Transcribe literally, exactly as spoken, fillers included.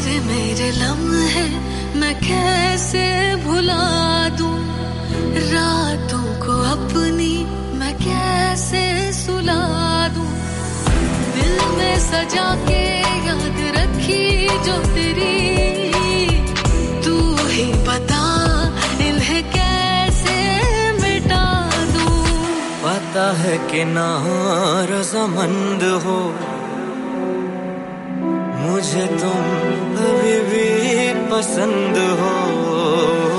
तेरे मेरे लम्हे मैं कैसे भुला दूं, रातों को अपनी मैं कैसे सुला दूं, दिल में सजा के याद रखी जो तेरी, तू ही बता इन्हें कैसे मिटा दूं। पता है कि ना रज़ामंद हो, मुझे तुम अभी भी पसंद हो।